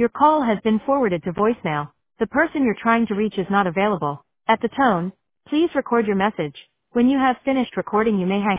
Your call has been forwarded to voicemail. The person you're trying to reach is not available. At the tone, please record your message. When you have finished recording, you may hang